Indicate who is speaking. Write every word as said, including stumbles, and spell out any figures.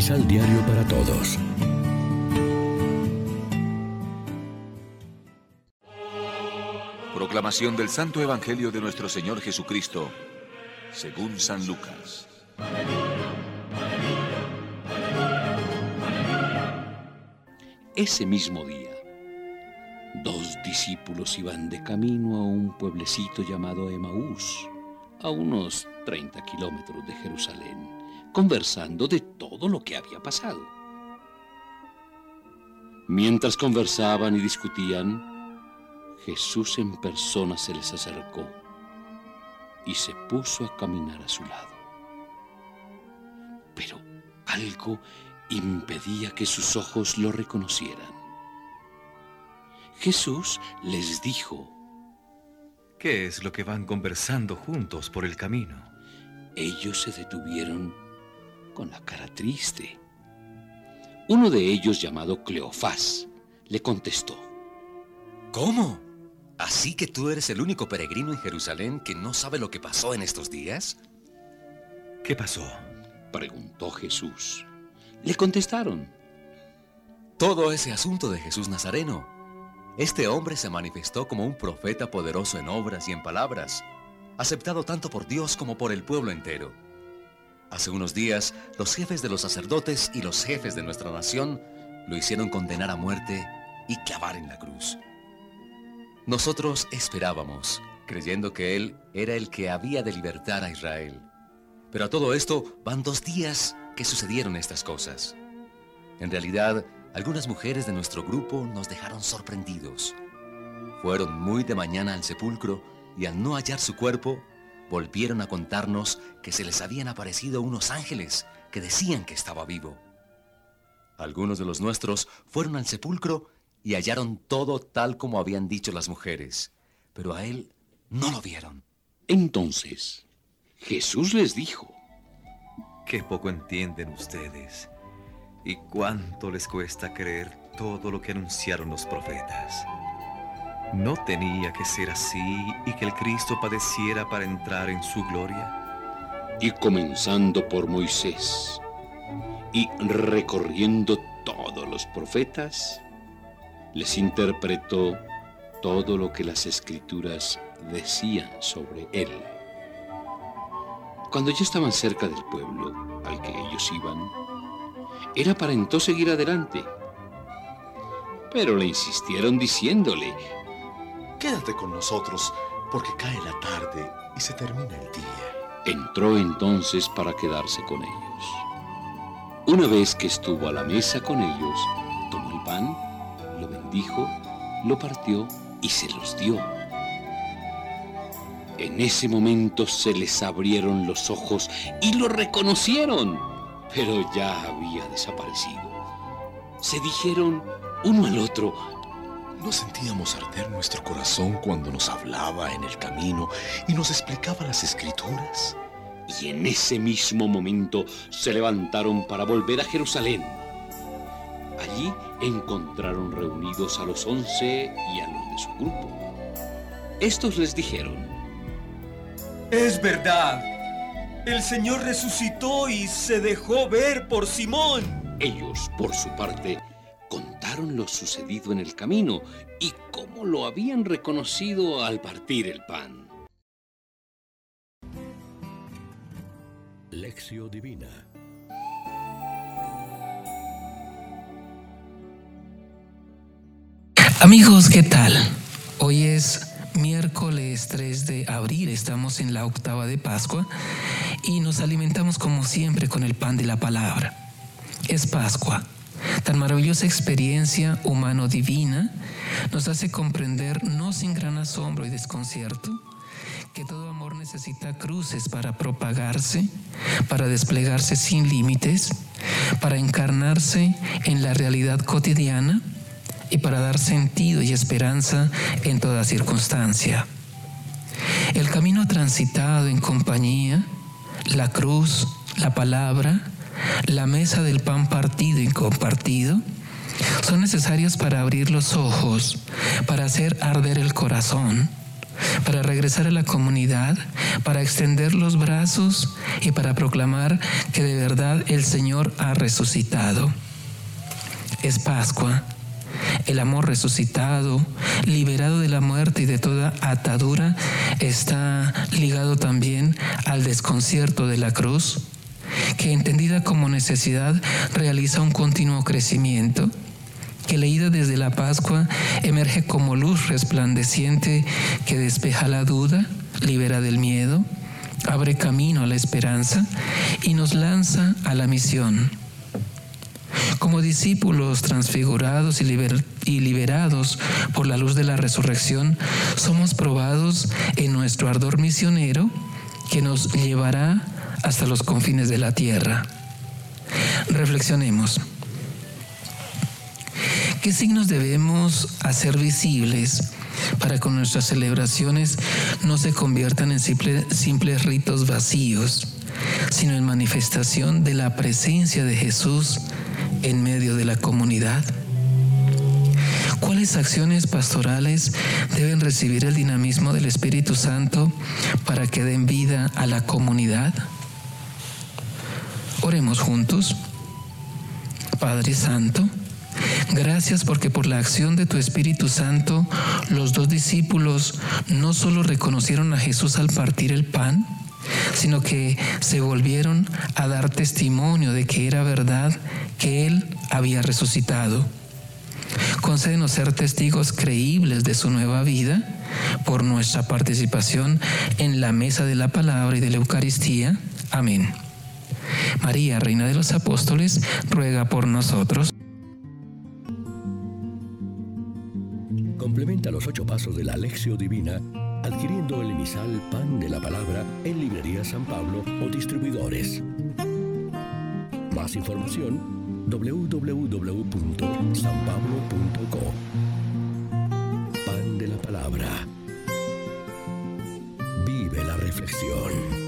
Speaker 1: Misal Diario para Todos.
Speaker 2: Proclamación del Santo Evangelio de nuestro Señor Jesucristo, según San Lucas.
Speaker 3: Ese mismo día, dos discípulos iban de camino a un pueblecito llamado Emaús, a unos treinta kilómetros de Jerusalén, conversando de todo lo que había pasado. Mientras conversaban y discutían, Jesús en persona se les acercó y se puso a caminar a su lado. Pero algo impedía que sus ojos lo reconocieran. Jesús les dijo:
Speaker 4: ¿Qué es lo que van conversando juntos por el camino?
Speaker 3: Ellos se detuvieron con la cara triste. Uno de ellos, llamado Cleofás, le contestó:
Speaker 5: ¿Cómo? ¿Así que tú eres el único peregrino en Jerusalén que no sabe lo que pasó en estos días?
Speaker 4: ¿Qué pasó?,
Speaker 3: preguntó Jesús. Le contestaron:
Speaker 5: Todo ese asunto de Jesús Nazareno. Este hombre se manifestó como un profeta poderoso en obras y en palabras, aceptado tanto por Dios como por el pueblo entero. Hace unos días, los jefes de los sacerdotes y los jefes de nuestra nación lo hicieron condenar a muerte y clavar en la cruz. Nosotros esperábamos, creyendo que Él era el que había de libertar a Israel. Pero a todo esto van dos días que sucedieron estas cosas. En realidad, algunas mujeres de nuestro grupo nos dejaron sorprendidos. Fueron muy de mañana al sepulcro y al no hallar su cuerpo, volvieron a contarnos que se les habían aparecido unos ángeles que decían que estaba vivo. Algunos de los nuestros fueron al sepulcro y hallaron todo tal como habían dicho las mujeres, pero a él no lo vieron.
Speaker 3: Entonces Jesús les dijo:
Speaker 4: Qué poco entienden ustedes, y cuánto les cuesta creer todo lo que anunciaron los profetas. ¿No tenía que ser así y que el Cristo padeciera para entrar en su gloria?
Speaker 3: Y comenzando por Moisés y recorriendo todos los profetas, les interpretó todo lo que las Escrituras decían sobre él. Cuando ya estaban cerca del pueblo al que ellos iban, él aparentó seguir adelante, pero le insistieron diciéndole:
Speaker 6: Quédate con nosotros, porque cae la tarde y se termina el día.
Speaker 3: Entró entonces para quedarse con ellos. Una vez que estuvo a la mesa con ellos, tomó el pan, lo bendijo, lo partió y se los dio. En ese momento se les abrieron los ojos y lo reconocieron, pero ya había desaparecido. Se dijeron uno al otro:
Speaker 6: ¿No sentíamos arder nuestro corazón cuando nos hablaba en el camino y nos explicaba las Escrituras?
Speaker 3: Y en ese mismo momento se levantaron para volver a Jerusalén. Allí encontraron reunidos a los once y a los de su grupo. Estos les dijeron:
Speaker 7: Es verdad, el Señor resucitó y se dejó ver por Simón.
Speaker 3: Ellos, por su parte, contaron lo sucedido en el camino y cómo lo habían reconocido al partir el pan.
Speaker 1: Lección Divina.
Speaker 8: Amigos, ¿qué tal? Hoy es miércoles tres de abril, estamos en la octava de Pascua y nos alimentamos como siempre con el pan de la palabra. Es Pascua. Tan maravillosa experiencia humano-divina nos hace comprender, no sin gran asombro y desconcierto, que todo amor necesita cruces para propagarse, para desplegarse sin límites, para encarnarse en la realidad cotidiana y para dar sentido y esperanza en toda circunstancia. El camino transitado en compañía, la cruz, la palabra, la mesa del pan partido y compartido, son necesarios para abrir los ojos, para hacer arder el corazón, para regresar a la comunidad, para extender los brazos y para proclamar que de verdad el Señor ha resucitado. Es Pascua. El amor resucitado, liberado de la muerte y de toda atadura, está ligado también al desconcierto de la cruz, que entendida como necesidad realiza un continuo crecimiento, que leída desde la Pascua emerge como luz resplandeciente que despeja la duda, libera del miedo, abre camino a la esperanza y nos lanza a la misión. Como discípulos transfigurados y, liber- y liberados por la luz de la resurrección, somos probados en nuestro ardor misionero que nos llevará hasta los confines de la tierra. Reflexionemos. ¿Qué signos debemos hacer visibles para que nuestras celebraciones no se conviertan en simple, simples ritos vacíos, sino en manifestación de la presencia de Jesús en medio de la comunidad? ¿Cuáles acciones pastorales deben recibir el dinamismo del Espíritu Santo para que den vida a la comunidad? Oremos juntos. Padre Santo, gracias porque por la acción de tu Espíritu Santo, los dos discípulos no solo reconocieron a Jesús al partir el pan, sino que se volvieron a dar testimonio de que era verdad que Él había resucitado. Concédenos ser testigos creíbles de su nueva vida por nuestra participación en la mesa de la palabra y de la Eucaristía. Amén. María, Reina de los Apóstoles, ruega por nosotros.
Speaker 1: Complementa los ocho pasos de la Lección Divina adquiriendo el emisal Pan de la Palabra en Librería San Pablo o distribuidores. Más información doble u doble u doble u punto san pablo punto co. Pan de la Palabra. Vive la reflexión.